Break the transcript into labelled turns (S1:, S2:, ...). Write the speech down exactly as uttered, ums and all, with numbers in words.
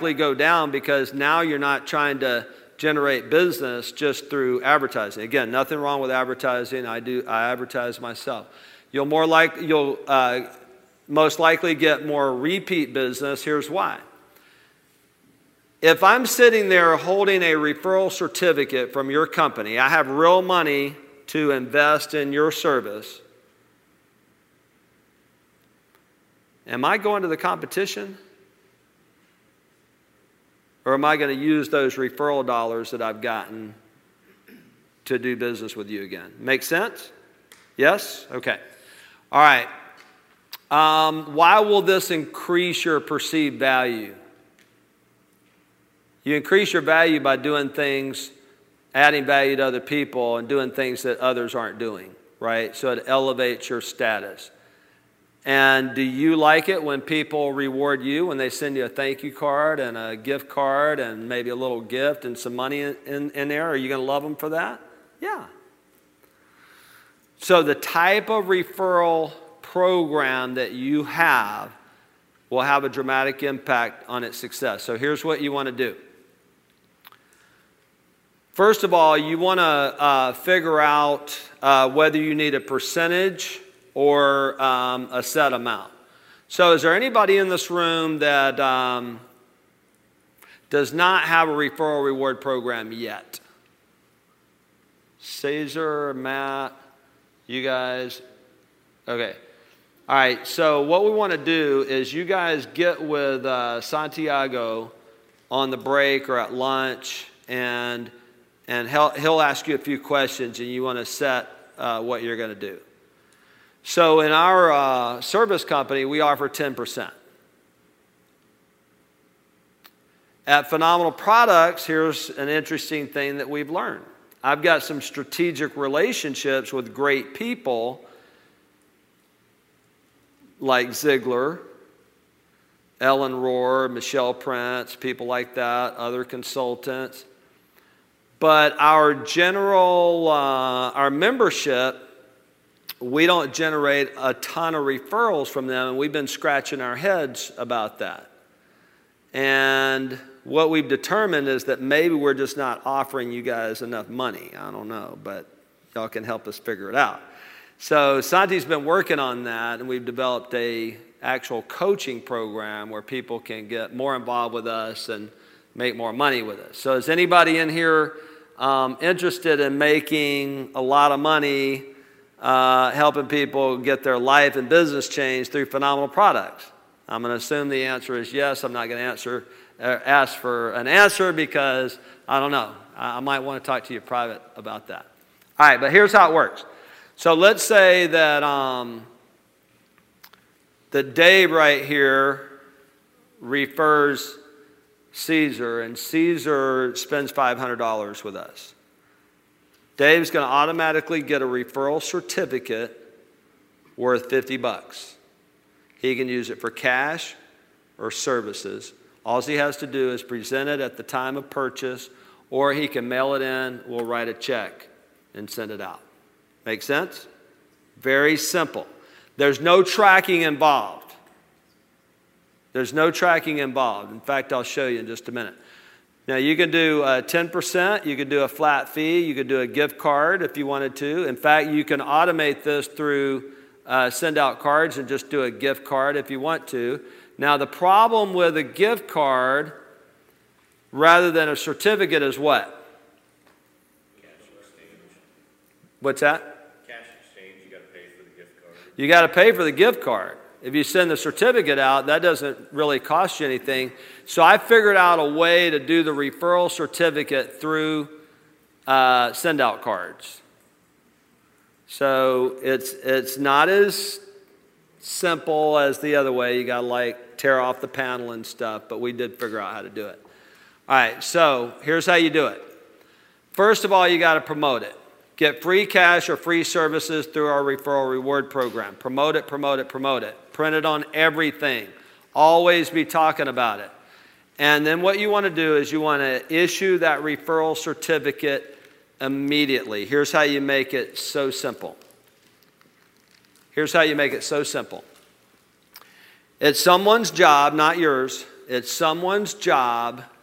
S1: go down because now you're not trying to generate business just through advertising. Again, nothing wrong with advertising. I do. I advertise myself. You'll more like you'll uh, most likely get more repeat business. Here's why. If I'm sitting there holding a referral certificate from your company, I have real money to invest in your service. Am I going to the competition? Or am I going to use those referral dollars that I've gotten to do business with you again? Make sense? Yes? Okay. All right. Um, why will this increase your perceived value? You increase your value by doing things, adding value to other people, and doing things that others aren't doing, right? So it elevates your status. And do you like it when people reward you, when they send you a thank you card and a gift card and maybe a little gift and some money in, in, in there? Are you going to love them for that? Yeah. So the type of referral program that you have will have a dramatic impact on its success. So here's what you want to do. First of all, you want to uh, figure out uh, whether you need a percentage or um, a set amount. So is there anybody in this room that um, does not have a referral reward program yet? Caesar, Matt, you guys? Okay. All right, so what we want to do is you guys get with uh, Santiago on the break or at lunch, and, and he'll, he'll ask you a few questions, and you want to set uh, what you're going to do. So in our uh, service company, we offer ten percent. At Phenomenal Products, here's an interesting thing that we've learned. I've got some strategic relationships with great people like Ziegler, Ellen Rohr, Michelle Prince, people like that, other consultants. But our general, uh, our membership, we don't generate a ton of referrals from them, and we've been scratching our heads about that. And what we've determined is that maybe we're just not offering you guys enough money. I don't know, but y'all can help us figure it out. So Santi's been working on that, and we've developed a actual coaching program where people can get more involved with us and make more money with us. So is anybody in here um, interested in making a lot of money Uh, helping people get their life and business changed through Phenomenal Products? I'm going to assume the answer is yes. I'm not going to answer, uh, ask for an answer because I don't know. I, I might want to talk to you private about that. All right, but here's how it works. So let's say that, um, that Dave right here refers Caesar, and Caesar spends five hundred dollars with us. Dave's going to automatically get a referral certificate worth fifty bucks. He can use it for cash or services. All he has to do is present it at the time of purchase, or he can mail it in. We'll write a check and send it out. Make sense? Very simple. There's no tracking involved. There's no tracking involved. In fact, I'll show you in just a minute. Now, you can do uh, ten percent, you could do a flat fee, you could do a gift card if you wanted to. In fact, you can automate this through uh, send out cards and just do a gift card if you want to. Now, the problem with a gift card rather than a certificate is what?
S2: Cash exchange.
S1: What's that?
S2: Cash exchange, you got to pay for the gift card.
S1: You got to pay for the gift card. If you send the certificate out, that doesn't really cost you anything. So I figured out a way to do the referral certificate through uh, send-out cards. So it's it's not as simple as the other way. You got to like tear off the panel and stuff, but we did figure out how to do it. All right, so here's how you do it. First of all, you got to promote it. Get free cash or free services through our referral reward program. Promote it, promote it, promote it. Print it on everything. Always be talking about it. And then what you want to do is you want to issue that referral certificate immediately. Here's how you make it so simple. Here's how you make it so simple. It's someone's job, not yours. It's someone's job